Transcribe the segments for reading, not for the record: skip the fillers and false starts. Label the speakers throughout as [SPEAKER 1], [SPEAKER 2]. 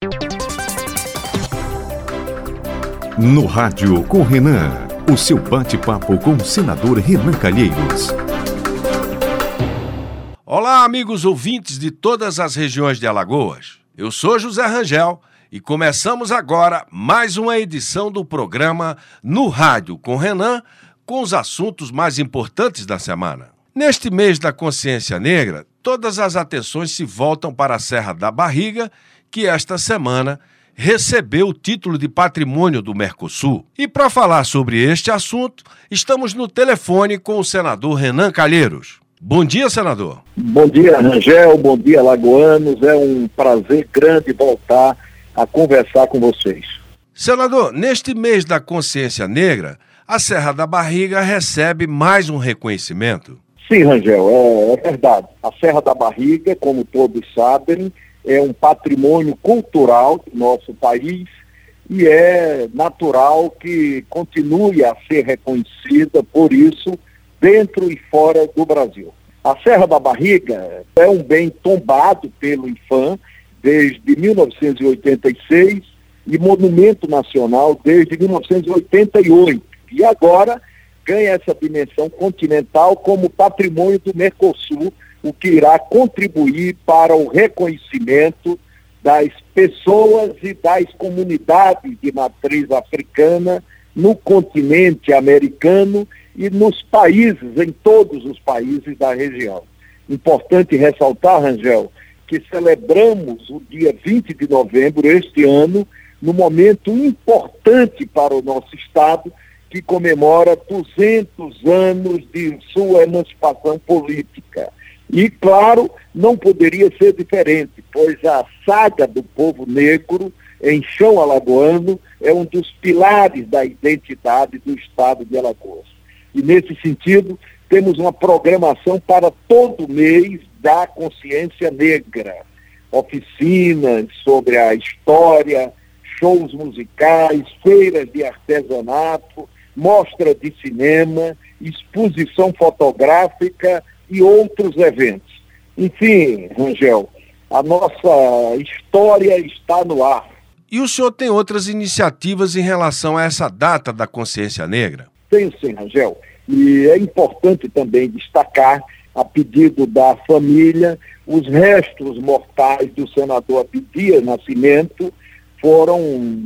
[SPEAKER 1] No Rádio com Renan, o seu bate-papo com o senador Renan Calheiros.
[SPEAKER 2] Olá, amigos ouvintes de todas as regiões de Alagoas. Eu sou José Rangel e começamos agora mais uma edição do programa No Rádio com Renan, com os assuntos mais importantes da semana. Neste mês da Consciência Negra, todas as atenções se voltam para a Serra da Barriga, que esta semana recebeu o título de Patrimônio do Mercosul. E para falar sobre este assunto, estamos no telefone com o senador Renan Calheiros. Bom dia, senador.
[SPEAKER 3] Bom dia, Rangel. Bom dia, alagoanos. É um prazer grande voltar a conversar com vocês.
[SPEAKER 2] Senador, neste mês da Consciência Negra, a Serra da Barriga recebe mais um reconhecimento.
[SPEAKER 3] Sim, Rangel, é verdade. A Serra da Barriga, como todos sabem, é um patrimônio cultural do nosso país e é natural que continue a ser reconhecida por isso dentro e fora do Brasil. A Serra da Barriga é um bem tombado pelo IPHAN desde 1986 e monumento nacional desde 1988. E agora ganha essa dimensão continental como patrimônio do Mercosul, o que irá contribuir para o reconhecimento das pessoas e das comunidades de matriz africana no continente americano e nos países, em todos os países da região. Importante ressaltar, Rangel, que celebramos o dia 20 de novembro, este ano, num momento importante para o nosso Estado, que comemora 200 anos de sua emancipação política. E, claro, não poderia ser diferente, pois a saga do povo negro em chão alagoano é um dos pilares da identidade do estado de Alagoas. E, nesse sentido, temos uma programação para todo mês da consciência negra. Oficinas sobre a história, shows musicais, feiras de artesanato, mostra de cinema, exposição fotográfica e outros eventos. Enfim, Rangel, a nossa história está no ar.
[SPEAKER 2] E o senhor tem outras iniciativas em relação a essa data da Consciência Negra?
[SPEAKER 3] Tenho sim, Rangel. E é importante também destacar, a pedido da família, os restos mortais do senador Abdias Nascimento foram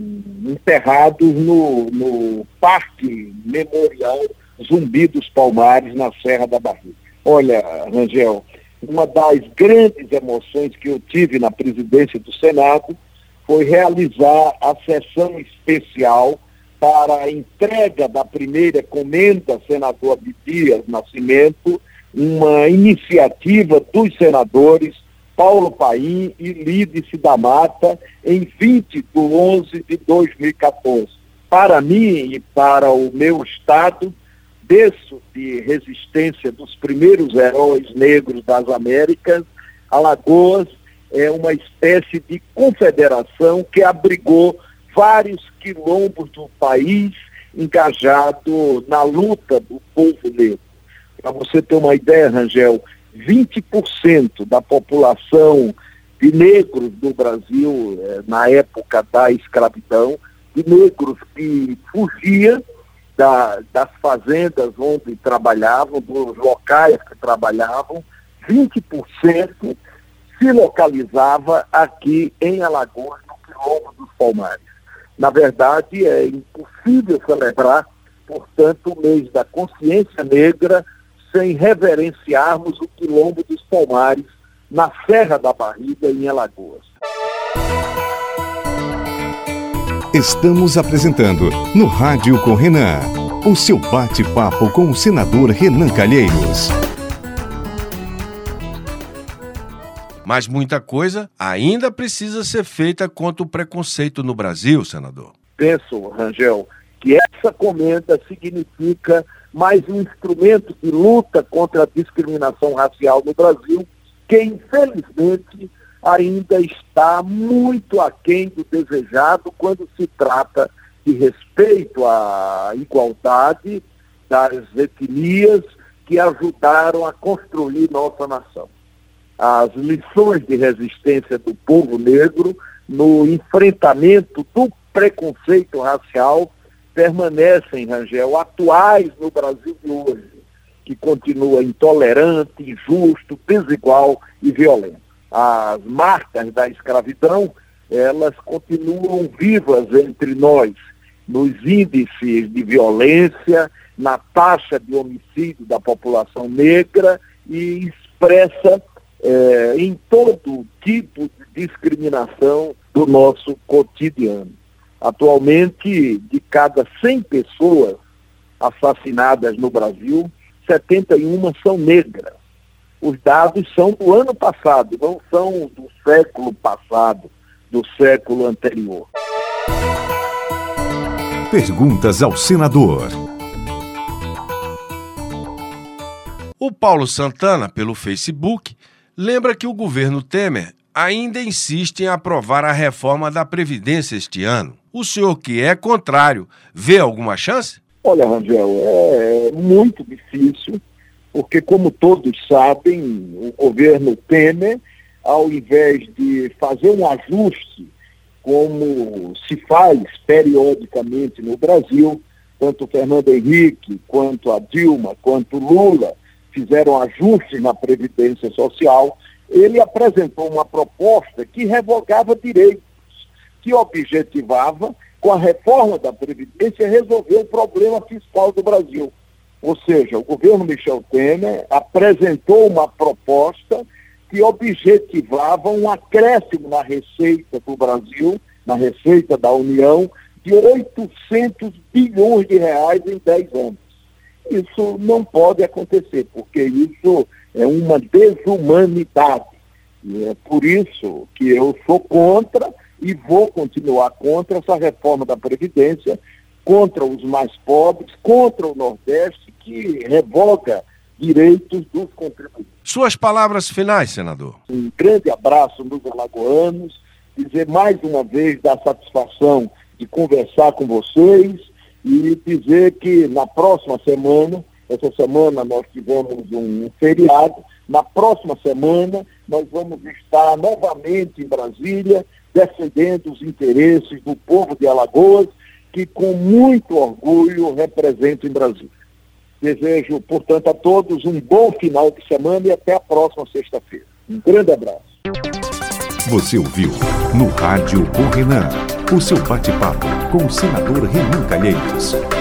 [SPEAKER 3] enterrados no Parque Memorial Zumbi dos Palmares, na Serra da Barriga. Olha, Rangel, uma das grandes emoções que eu tive na presidência do Senado foi realizar a sessão especial para a entrega da primeira comenda senador Abdias Nascimento, uma iniciativa dos senadores Paulo Paim e Lídice da Mata, em 20 de 11 de 2014. Para mim e para o meu estado, berço de resistência dos primeiros heróis negros das Américas, Alagoas é uma espécie de confederação que abrigou vários quilombos do país engajado na luta do povo negro. Para você ter uma ideia, Rangel, 20% da população de negros do Brasil, na época da escravidão, de negros que fugiam das fazendas onde trabalhavam, dos locais que trabalhavam, 20% se localizava aqui em Alagoas, no quilombo dos Palmares. Na verdade, é impossível celebrar, portanto, o mês da consciência negra sem reverenciarmos o quilombo dos Palmares, na Serra da Barriga, em Alagoas.
[SPEAKER 1] Estamos apresentando No Rádio com Renan, o seu bate-papo com o senador Renan Calheiros.
[SPEAKER 2] Mas muita coisa ainda precisa ser feita contra o preconceito no Brasil, senador.
[SPEAKER 3] Penso, Rangel, que essa comenda significa mais um instrumento de luta contra a discriminação racial no Brasil, que infelizmente ainda está muito aquém do desejado quando se trata de respeito à igualdade das etnias que ajudaram a construir nossa nação. As lições de resistência do povo negro no enfrentamento do preconceito racial permanecem, Rangel, atuais no Brasil de hoje, que continua intolerante, injusto, desigual e violento. As marcas da escravidão, elas continuam vivas entre nós, nos índices de violência, na taxa de homicídio da população negra e expressa em todo tipo de discriminação do nosso cotidiano. Atualmente, de cada 100 pessoas assassinadas no Brasil, 71 são negras. Os dados são do ano passado, não são do século passado, do século anterior.
[SPEAKER 1] Perguntas ao senador.
[SPEAKER 2] O Paulo Santana, pelo Facebook, lembra que o governo Temer ainda insiste em aprovar a reforma da Previdência este ano. O senhor, que é contrário, vê alguma chance?
[SPEAKER 3] Olha, Rangel, é muito difícil, porque, como todos sabem, o governo Temer, ao invés de fazer um ajuste, como se faz periodicamente no Brasil, tanto o Fernando Henrique, quanto a Dilma, quanto o Lula, fizeram ajustes na Previdência Social, ele apresentou uma proposta que revogava direitos, que objetivava, com a reforma da Previdência, resolver o problema fiscal do Brasil. Ou seja, o governo Michel Temer apresentou uma proposta que objetivava um acréscimo na receita do Brasil, na receita da União, de 800 bilhões de reais em 10 anos. Isso não pode acontecer, porque isso é uma desumanidade. E é por isso que eu sou contra e vou continuar contra essa reforma da Previdência, contra os mais pobres, contra o Nordeste, que revoga direitos dos contribuintes.
[SPEAKER 2] Suas palavras finais, senador.
[SPEAKER 3] Um grande abraço nos alagoanos, dizer mais uma vez da satisfação de conversar com vocês e dizer que na próxima semana, essa semana nós tivemos um feriado, na próxima semana nós vamos estar novamente em Brasília defendendo os interesses do povo de Alagoas, que com muito orgulho represento em Brasília. Desejo, portanto, a todos um bom final de semana e até a próxima sexta-feira. Um grande abraço.
[SPEAKER 1] Você ouviu no Rádio com Renan, o seu bate-papo com o senador Renan Calheiros.